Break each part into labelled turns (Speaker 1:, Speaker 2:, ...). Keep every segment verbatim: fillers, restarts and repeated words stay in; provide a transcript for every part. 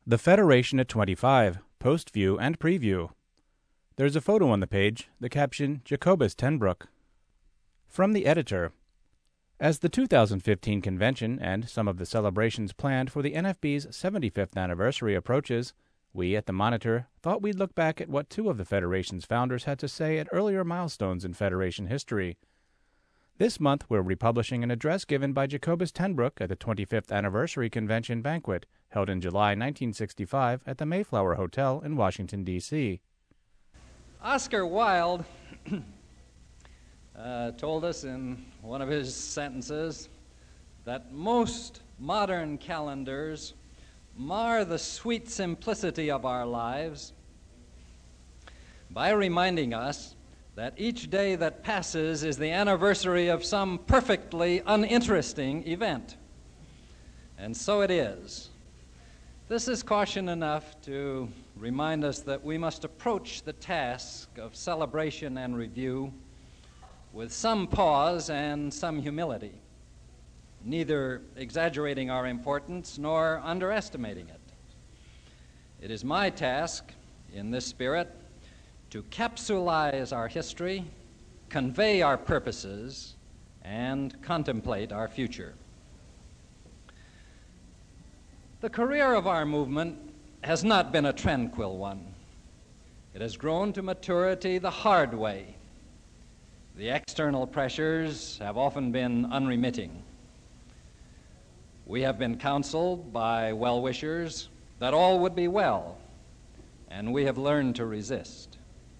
Speaker 1: The Federation at twenty-five, Post View and Preview. There's a photo on the page, the caption, Jacobus ten Broek. From the editor. As the two thousand fifteen convention and some of the celebrations planned for the N F B's seventy-fifth anniversary approaches, we at the Monitor thought we'd look back at what two of the Federation's founders had to say at earlier milestones in Federation history. This month, we're republishing an address given by Jacobus ten Broek at the twenty-fifth Anniversary Convention banquet, held in July nineteen sixty-five at the Mayflower Hotel in Washington, D C
Speaker 2: Oscar Wilde uh, told us in one of his sentences that most modern calendars mar the sweet simplicity of our lives by reminding us that each day that passes is the anniversary of some perfectly uninteresting event. And so it is. This is caution enough to remind us that we must approach the task of celebration and review with some pause and some humility, neither exaggerating our importance nor underestimating it. It is my task, in this spirit, to capsulize our history, convey our purposes, and contemplate our future. The career of our movement has not been a tranquil one. It has grown to maturity the hard way. The external pressures have often been unremitting. We have been counseled by well-wishers that all would be well, and we have learned to resist.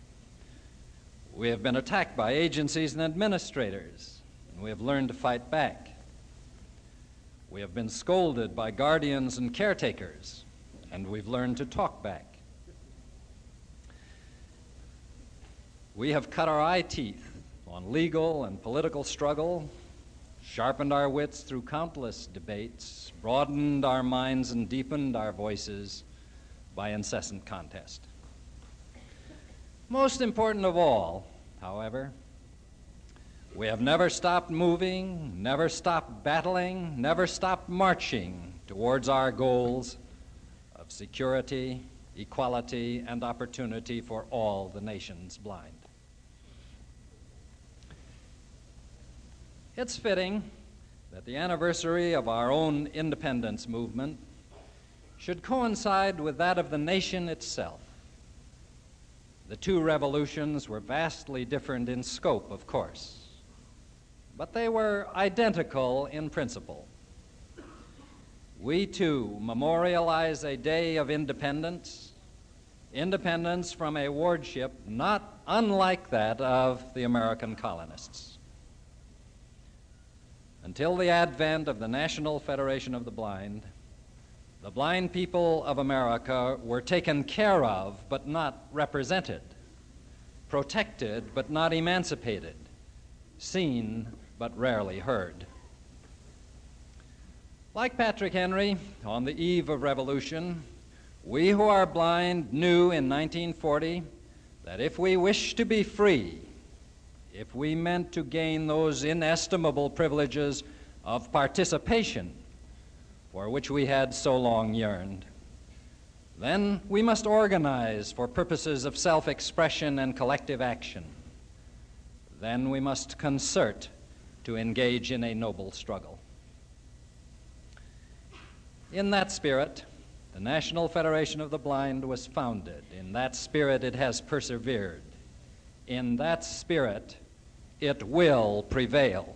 Speaker 2: We have been attacked by agencies and administrators, and we have learned to fight back. We have been scolded by guardians and caretakers, and we've learned to talk back. We have cut our eye teeth on legal and political struggle, sharpened our wits through countless debates, broadened our minds and deepened our voices by incessant contest. Most important of all, however, we have never stopped moving, never stopped battling, never stopped marching towards our goals of security, equality, and opportunity for all the nation's blind. It's fitting that the anniversary of our own independence movement should coincide with that of the nation itself. The two revolutions were vastly different in scope, of course, but they were identical in principle. We, too, memorialize a day of independence, independence from a wardship not unlike that of the American colonists. Until the advent of the National Federation of the Blind, the blind people of America were taken care of but not represented, protected but not emancipated, seen but rarely heard. Like Patrick Henry, on the eve of revolution, we who are blind knew in nineteen forty that if we wished to be free, if we meant to gain those inestimable privileges of participation for which we had so long yearned, then we must organize for purposes of self-expression and collective action. Then we must concert to engage in a noble struggle. In that spirit, the National Federation of the Blind was founded. In that spirit, it has persevered. In that spirit, it will prevail.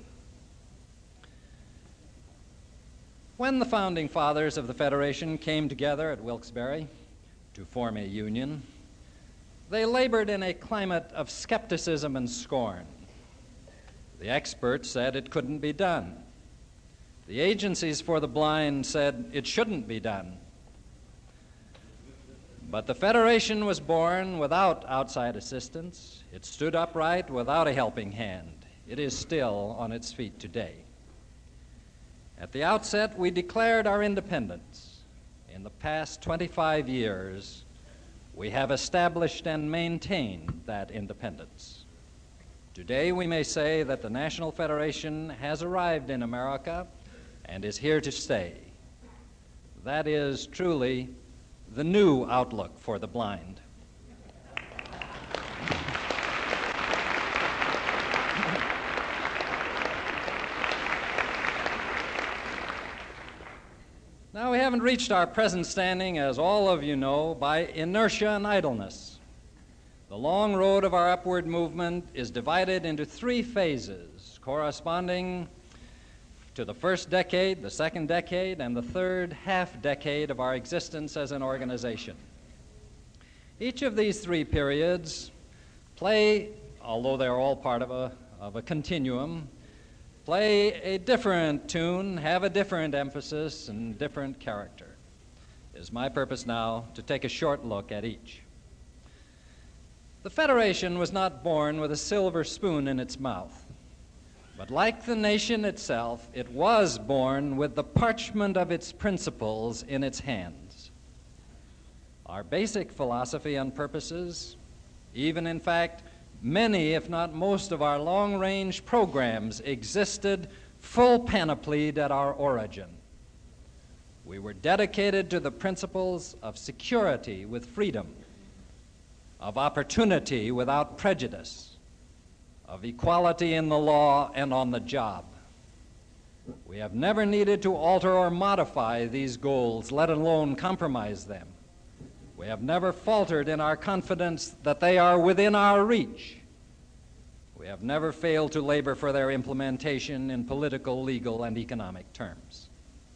Speaker 2: When the founding fathers of the Federation came together at Wilkes-Barre to form a union, they labored in a climate of skepticism and scorn. The experts said it couldn't be done. The agencies for the blind said it shouldn't be done. But the Federation was born without outside assistance. It stood upright without a helping hand. It is still on its feet today. At the outset, we declared our independence. In the past twenty-five years, we have established and maintained that independence. Today, we may say that the National Federation has arrived in America and is here to stay. That is truly the new outlook for the blind. Now, we haven't reached our present standing, as all of you know, by inertia and idleness. The long road of our upward movement is divided into three phases, corresponding to the first decade, the second decade, and the third half decade of our existence as an organization. Each of these three periods play, although they're all part of a, of a continuum, play a different tune, have a different emphasis, and different character. It is my purpose now to take a short look at each. The Federation was not born with a silver spoon in its mouth, but like the nation itself, it was born with the parchment of its principles in its hands. Our basic philosophy and purposes, even in fact, many, if not most, of our long-range programs existed full panoplied at our origin. We were dedicated to the principles of security with freedom, of opportunity without prejudice, of equality in the law and on the job. We have never needed to alter or modify these goals, let alone compromise them. We have never faltered in our confidence that they are within our reach. We have never failed to labor for their implementation in political, legal, and economic terms.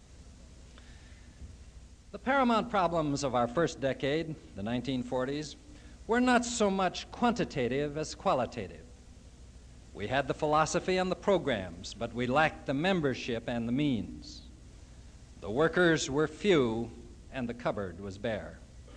Speaker 2: The paramount problems of our first decade, the nineteen forties, were not so much quantitative as qualitative. We had the philosophy and the programs, but we lacked the membership and the means. The workers were few, and the cupboard was bare.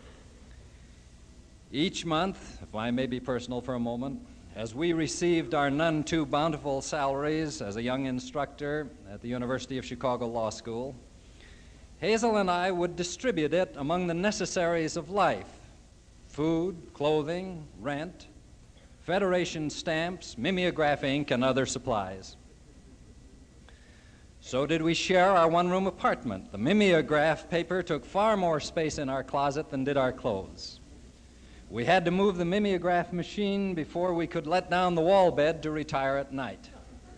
Speaker 2: Each month, if I may be personal for a moment, as we received our none too bountiful salaries as a young instructor at the University of Chicago Law School, Hazel and I would distribute it among the necessaries of life: food, clothing, rent, Federation stamps, mimeograph ink, and other supplies. So did we share our one-room apartment. The mimeograph paper took far more space in our closet than did our clothes. We had to move the mimeograph machine before we could let down the wall bed to retire at night.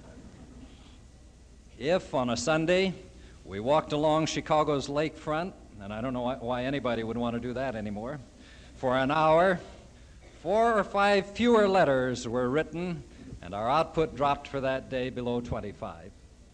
Speaker 2: If, on a Sunday, we walked along Chicago's lakefront, and I don't know why, why anybody would want to do that anymore, for an hour, four or five fewer letters were written, and our output dropped for that day below twenty-five.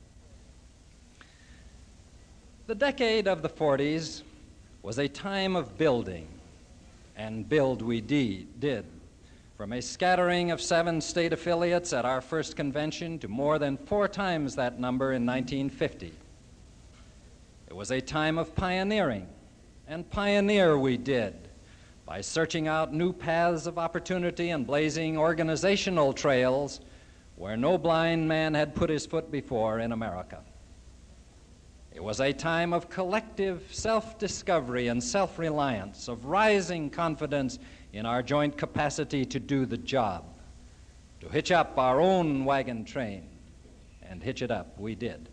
Speaker 2: The decade of the forties was a time of building, and build we de- did. From a scattering of seven state affiliates at our first convention to more than four times that number in nineteen fifty. It was a time of pioneering, and pioneer we did by searching out new paths of opportunity and blazing organizational trails where no blind man had put his foot before in America. It was a time of collective self-discovery and self-reliance, of rising confidence in our joint capacity to do the job, to hitch up our own wagon train, and hitch it up we did.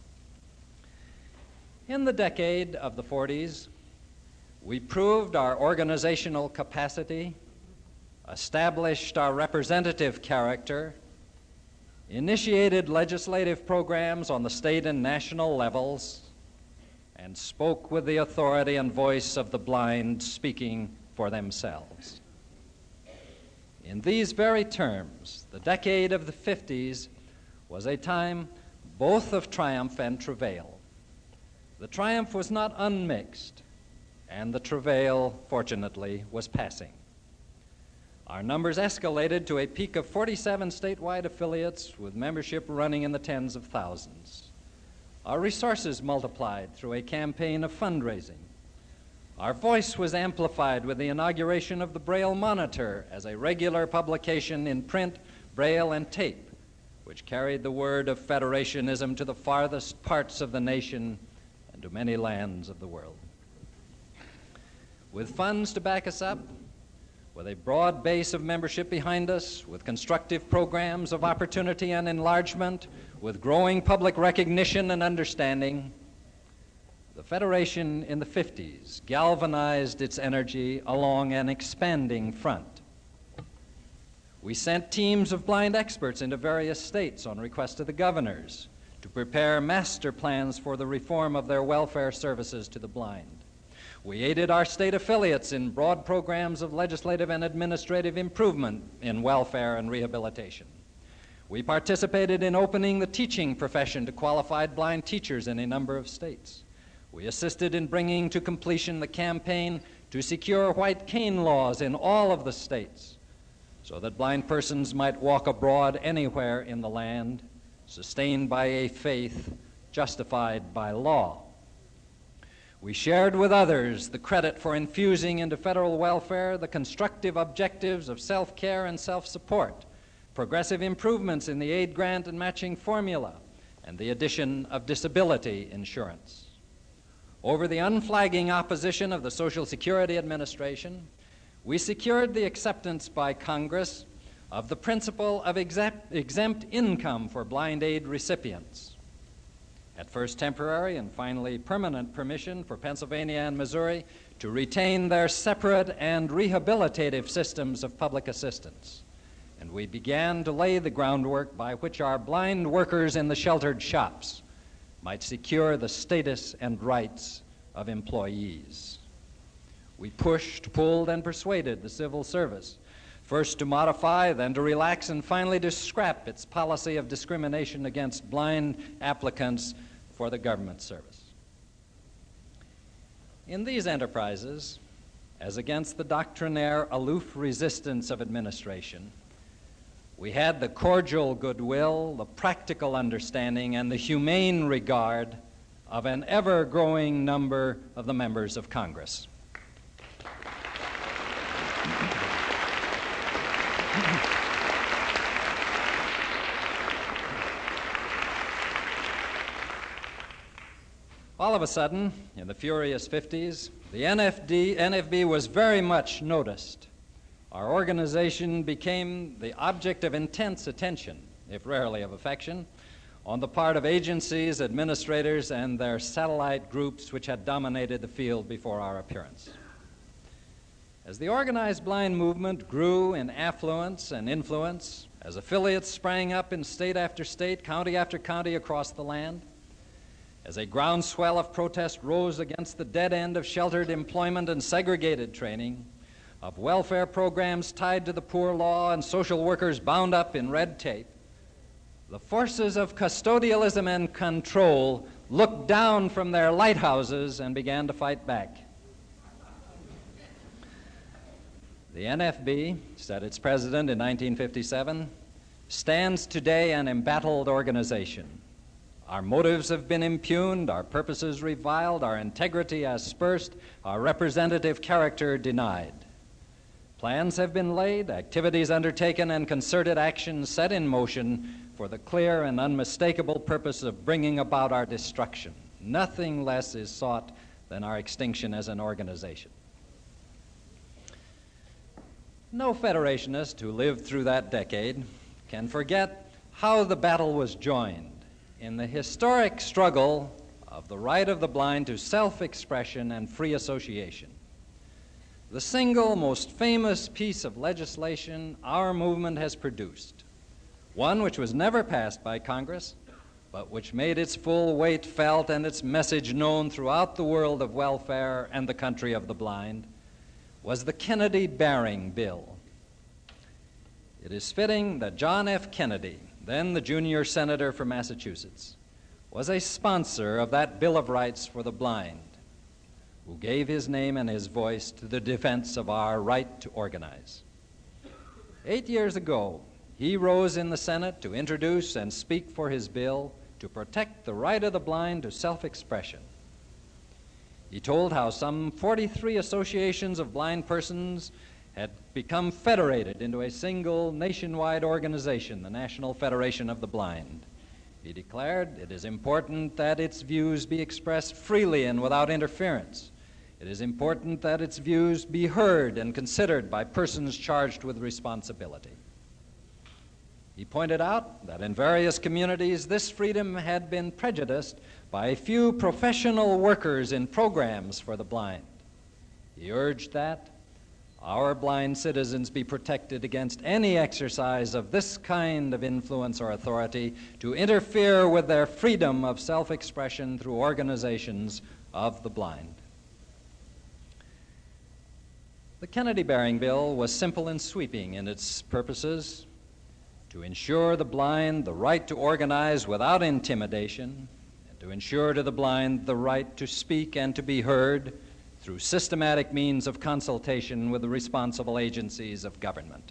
Speaker 2: In the decade of the forties, we proved our organizational capacity, established our representative character, initiated legislative programs on the state and national levels, and spoke with the authority and voice of the blind speaking for themselves. In these very terms, the decade of the fifties was a time both of triumph and travail. The triumph was not unmixed, and the travail, fortunately, was passing. Our numbers escalated to a peak of forty-seven statewide affiliates with membership running in the tens of thousands. Our resources multiplied through a campaign of fundraising. Our voice was amplified with the inauguration of the Braille Monitor as a regular publication in print, braille, and tape, which carried the word of Federationism to the farthest parts of the nation and to many lands of the world. With funds to back us up, with a broad base of membership behind us, with constructive programs of opportunity and enlargement, with growing public recognition and understanding, The Federation in the fifties galvanized its energy along an expanding front. We sent teams of blind experts into various states on request of the governors to prepare master plans for the reform of their welfare services to the blind. We aided our state affiliates in broad programs of legislative and administrative improvement in welfare and rehabilitation. We participated in opening the teaching profession to qualified blind teachers in a number of states. We assisted in bringing to completion the campaign to secure white cane laws in all of the states so that blind persons might walk abroad anywhere in the land, sustained by a faith justified by law. We shared with others the credit for infusing into federal welfare the constructive objectives of self-care and self-support, progressive improvements in the aid grant and matching formula, and the addition of disability insurance. Over the unflagging opposition of the Social Security Administration, we secured the acceptance by Congress of the principle of exempt, exempt income for blind aid recipients. At first temporary and finally permanent permission for Pennsylvania and Missouri to retain their separate and rehabilitative systems of public assistance. And we began to lay the groundwork by which our blind workers in the sheltered shops might secure the status and rights of employees. We pushed, pulled, and persuaded the civil service, first to modify, then to relax, and finally to scrap its policy of discrimination against blind applicants for the government service. In these enterprises, as against the doctrinaire aloof resistance of administration, we had the cordial goodwill, the practical understanding, and the humane regard of an ever-growing number of the members of Congress. All of a sudden, in the furious fifties, the N F D, N F B was very much noticed. Our organization became the object of intense attention, if rarely of affection, on the part of agencies, administrators, and their satellite groups which had dominated the field before our appearance. As the organized blind movement grew in affluence and influence, as affiliates sprang up in state after state, county after county across the land, as a groundswell of protest rose against the dead end of sheltered employment and segregated training, of welfare programs tied to the poor law and social workers bound up in red tape, the forces of custodialism and control looked down from their lighthouses and began to fight back. The N F B, said its president in nineteen fifty-seven, stands today an embattled organization. Our motives have been impugned, our purposes reviled, our integrity aspersed, our representative character denied. Plans have been laid, activities undertaken, and concerted actions set in motion for the clear and unmistakable purpose of bringing about our destruction. Nothing less is sought than our extinction as an organization. No Federationist who lived through that decade can forget how the battle was joined in the historic struggle of the right of the blind to self-expression and free association. The single most famous piece of legislation our movement has produced, one which was never passed by Congress, but which made its full weight felt and its message known throughout the world of welfare and the country of the blind, was the Kennedy-Baring Bill. It is fitting that John F. Kennedy, then the junior senator for Massachusetts, was a sponsor of that Bill of Rights for the blind, who gave his name and his voice to the defense of our right to organize. Eight years ago, he rose in the Senate to introduce and speak for his bill to protect the right of the blind to self-expression. He told how some forty-three associations of blind persons had become federated into a single nationwide organization, the National Federation of the Blind. He declared it is important that its views be expressed freely and without interference. It is important that its views be heard and considered by persons charged with responsibility. He pointed out that in various communities, this freedom had been prejudiced by a few professional workers in programs for the blind. He urged that our blind citizens be protected against any exercise of this kind of influence or authority to interfere with their freedom of self-expression through organizations of the blind. The Kennedy-Baring Bill was simple and sweeping in its purposes: to ensure the blind the right to organize without intimidation, and to ensure to the blind the right to speak and to be heard through systematic means of consultation with the responsible agencies of government.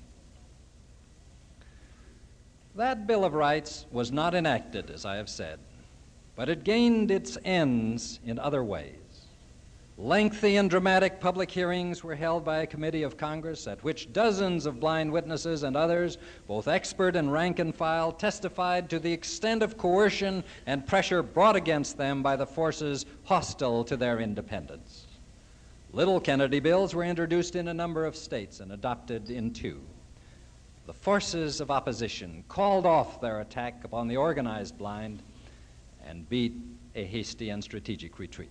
Speaker 2: That Bill of Rights was not enacted, as I have said, but it gained its ends in other ways. Lengthy and dramatic public hearings were held by a committee of Congress at which dozens of blind witnesses and others, both expert and rank and file, testified to the extent of coercion and pressure brought against them by the forces hostile to their independence. Little Kennedy bills were introduced in a number of states and adopted in two. The forces of opposition called off their attack upon the organized blind and beat a hasty and strategic retreat.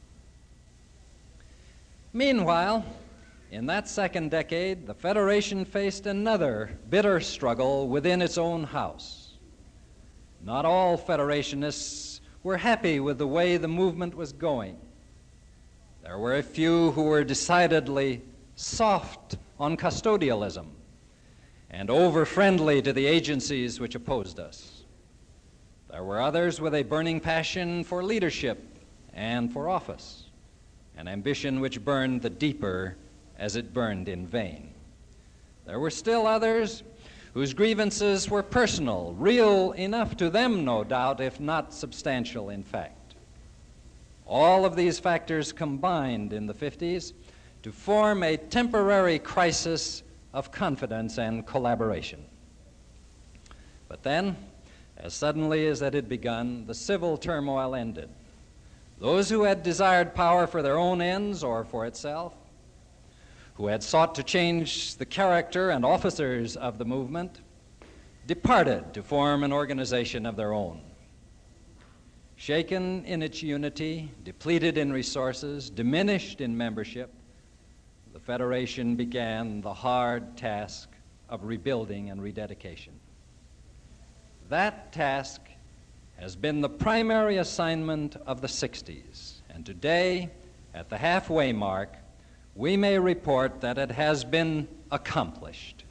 Speaker 2: Meanwhile, in that second decade, the Federation faced another bitter struggle within its own house. Not all Federationists were happy with the way the movement was going. There were a few who were decidedly soft on custodialism and over-friendly to the agencies which opposed us. There were others with a burning passion for leadership and for office, an ambition which burned the deeper as it burned in vain. There were still others whose grievances were personal, real enough to them, no doubt, if not substantial in fact. All of these factors combined in the fifties to form a temporary crisis of confidence and collaboration. But then, as suddenly as it had begun, the civil turmoil ended. Those who had desired power for their own ends or for itself, who had sought to change the character and officers of the movement, departed to form an organization of their own. Shaken in its unity, depleted in resources, diminished in membership, the Federation began the hard task of rebuilding and rededication. That task has been the primary assignment of the sixties, and today, at the halfway mark, we may report that it has been accomplished.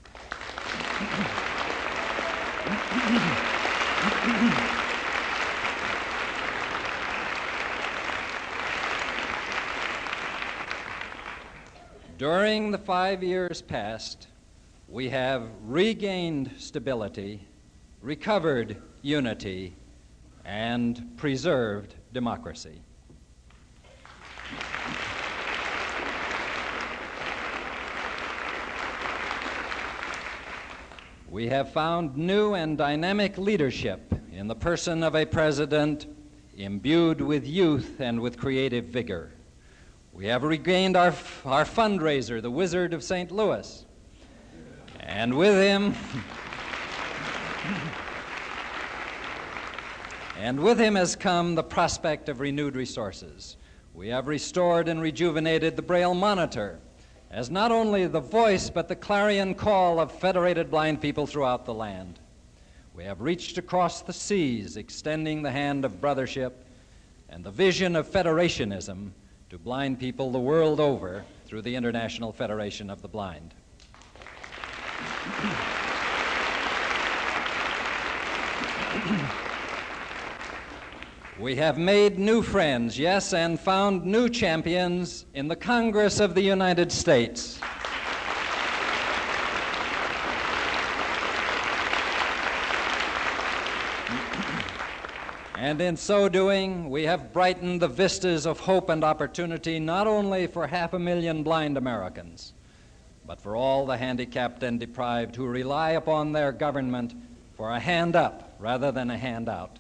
Speaker 2: During the five years past, we have regained stability, recovered unity, and preserved democracy. We have found new and dynamic leadership in the person of a president imbued with youth and with creative vigor. We have regained our, our fundraiser, the Wizard of Saint Louis, and with him, and with him has come the prospect of renewed resources. We have restored and rejuvenated the Braille Monitor as not only the voice but the clarion call of federated blind people throughout the land. We have reached across the seas, extending the hand of brothership and the vision of federationism to blind people the world over through the International Federation of the Blind. We have made new friends, yes, and found new champions in the Congress of the United States. And in so doing, we have brightened the vistas of hope and opportunity not only for half a million blind Americans, but for all the handicapped and deprived who rely upon their government for a hand up rather than a handout.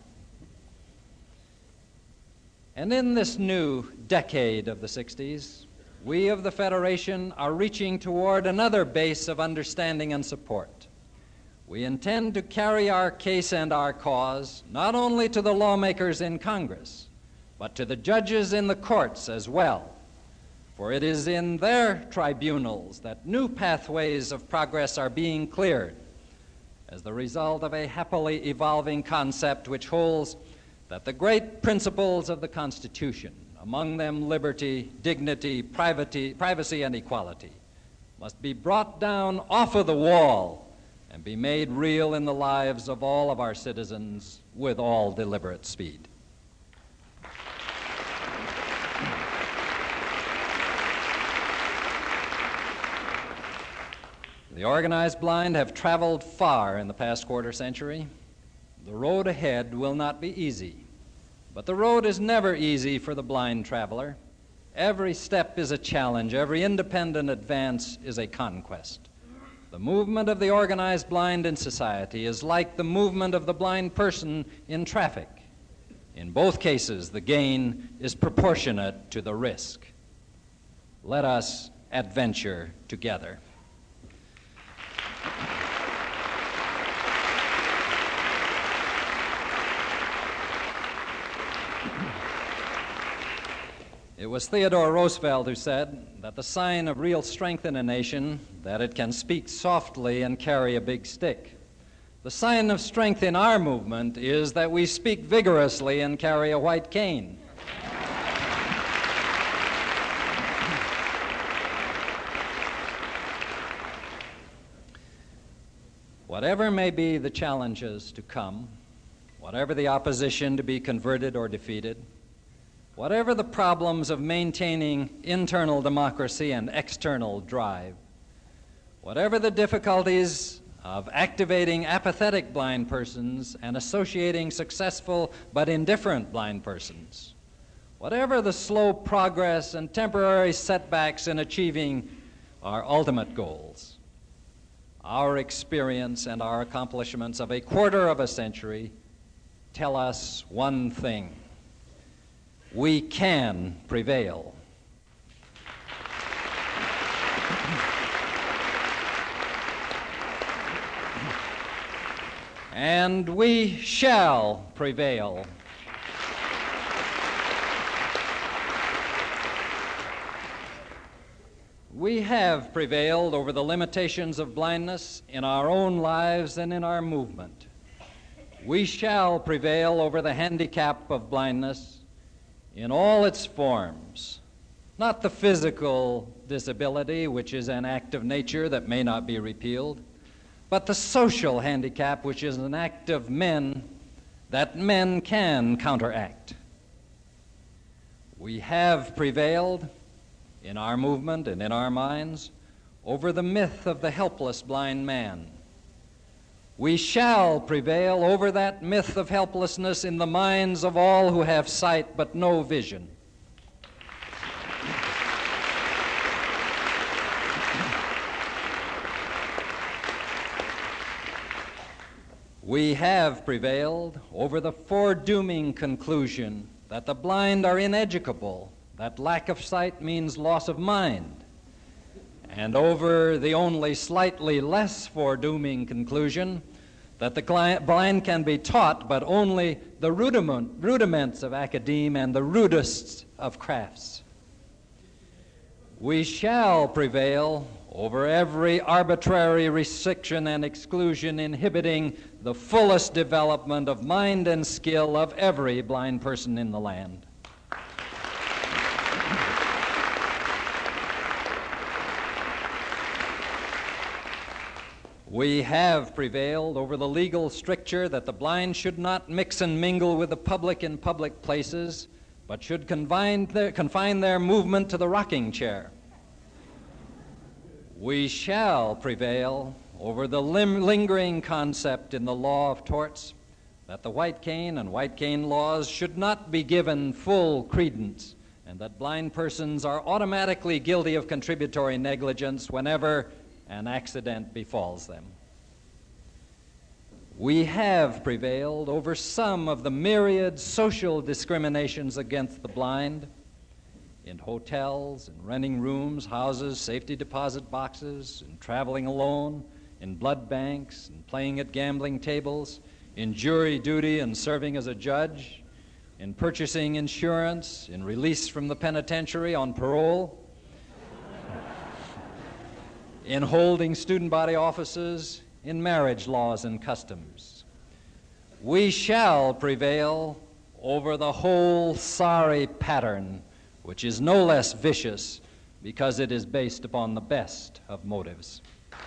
Speaker 2: And in this new decade of the sixties, we of the Federation are reaching toward another base of understanding and support. We intend to carry our case and our cause not only to the lawmakers in Congress, but to the judges in the courts as well. For it is in their tribunals that new pathways of progress are being cleared as the result of a happily evolving concept which holds that the great principles of the Constitution, among them liberty, dignity, privacy, privacy, and equality, must be brought down off of the wall and be made real in the lives of all of our citizens with all deliberate speed. The organized blind have traveled far in the past quarter century. The road ahead will not be easy, but the road is never easy for the blind traveler. Every step is a challenge. Every independent advance is a conquest. The movement of the organized blind in society is like the movement of the blind person in traffic. In both cases, the gain is proportionate to the risk. Let us adventure together. It was Theodore Roosevelt who said that the sign of real strength in a nation, that it can speak softly and carry a big stick. The sign of strength in our movement is that we speak vigorously and carry a white cane. Whatever may be the challenges to come, whatever the opposition to be converted or defeated, whatever the problems of maintaining internal democracy and external drive, whatever the difficulties of activating apathetic blind persons and associating successful but indifferent blind persons, whatever the slow progress and temporary setbacks in achieving our ultimate goals, our experience and our accomplishments of a quarter of a century tell us one thing: we can prevail. And we shall prevail. We have prevailed over the limitations of blindness in our own lives and in our movement. We shall prevail over the handicap of blindness in all its forms, not the physical disability, which is an act of nature that may not be repealed, but the social handicap, which is an act of men that men can counteract. We have prevailed in our movement and in our minds over the myth of the helpless blind man. We shall prevail over that myth of helplessness in the minds of all who have sight but no vision. We have prevailed over the foredooming conclusion that the blind are ineducable, that lack of sight means loss of mind, and over the only slightly less foredooming conclusion that the blind can be taught, but only the rudiment, rudiments of academe and the rudest of crafts. We shall prevail over every arbitrary restriction and exclusion inhibiting the fullest development of mind and skill of every blind person in the land. We have prevailed over the legal stricture that the blind should not mix and mingle with the public in public places, but should confine their, confine their movement to the rocking chair. We shall prevail over the lim- lingering concept in the law of torts that the white cane and white cane laws should not be given full credence, and that blind persons are automatically guilty of contributory negligence whenever an accident befalls them. We have prevailed over some of the myriad social discriminations against the blind in hotels, in renting rooms, houses, safety deposit boxes, in traveling alone, in blood banks and playing at gambling tables, in jury duty and serving as a judge, in purchasing insurance, in release from the penitentiary on parole, in holding student body offices, in marriage laws and customs. We shall prevail over the whole sorry pattern, which is no less vicious because it is based upon the best of motives.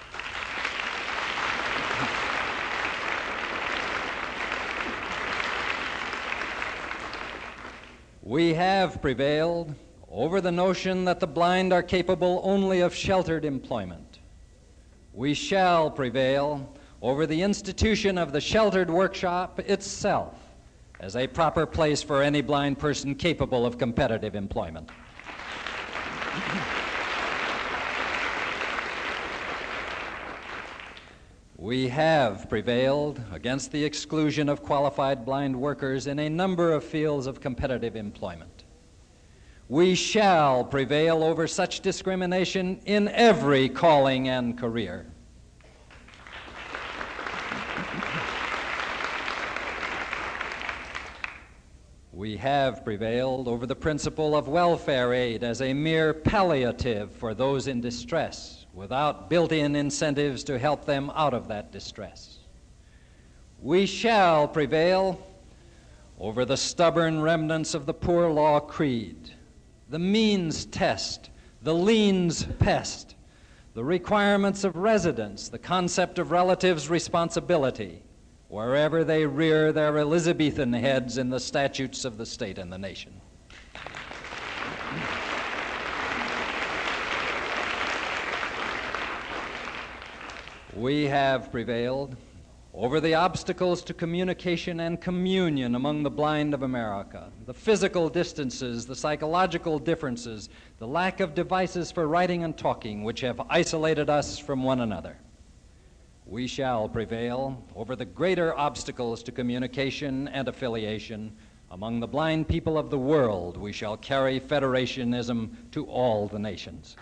Speaker 2: We have prevailed over the notion that the blind are capable only of sheltered employment. We shall prevail over the institution of the sheltered workshop itself as a proper place for any blind person capable of competitive employment. We have prevailed against the exclusion of qualified blind workers in a number of fields of competitive employment. We shall prevail over such discrimination in every calling and career. We have prevailed over the principle of welfare aid as a mere palliative for those in distress, without built-in incentives to help them out of that distress. We shall prevail over the stubborn remnants of the poor law creed, the means test, the liens pest, the requirements of residence, the concept of relatives' responsibility, wherever they rear their Elizabethan heads in the statutes of the state and the nation. We have prevailed over the obstacles to communication and communion among the blind of America, the physical distances, the psychological differences, the lack of devices for writing and talking which have isolated us from one another. We shall prevail over the greater obstacles to communication and affiliation among the blind people of the world. We shall carry federationism to all the nations.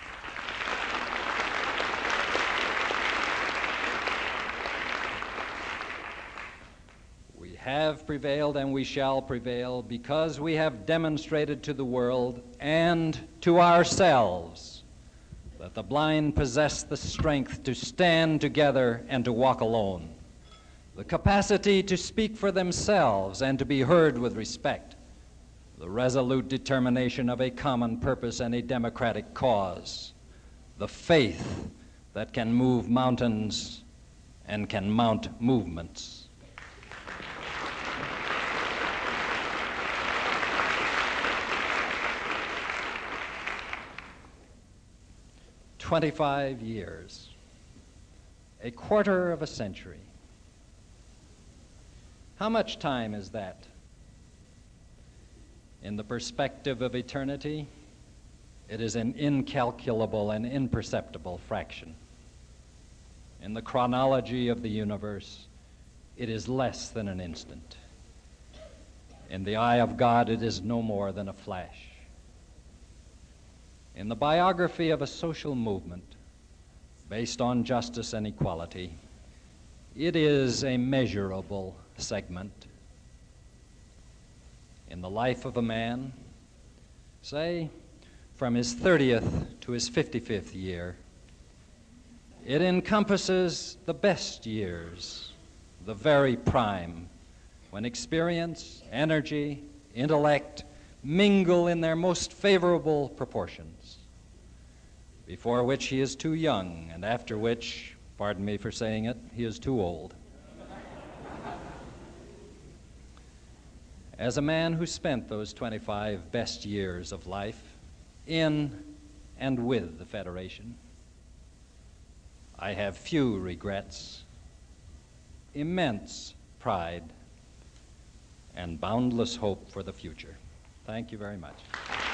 Speaker 2: We have prevailed and we shall prevail because we have demonstrated to the world and to ourselves that the blind possess the strength to stand together and to walk alone, the capacity to speak for themselves and to be heard with respect, the resolute determination of a common purpose and a democratic cause, the faith that can move mountains and can mount movements. Twenty-five years, a quarter of a century. How much time is that? In the perspective of eternity, it is an incalculable and imperceptible fraction. In the chronology of the universe, it is less than an instant. In the eye of God, it is no more than a flash. In the biography of a social movement based on justice and equality, it is a measurable segment. In the life of a man, say, from his thirtieth to his fifty-fifth year, it encompasses the best years, the very prime, when experience, energy, intellect mingle in their most favorable proportions, before which he is too young, and after which, pardon me for saying it, he is too old. As a man who spent those twenty-five best years of life in and with the Federation, I have few regrets, immense pride, and boundless hope for the future. Thank you very much.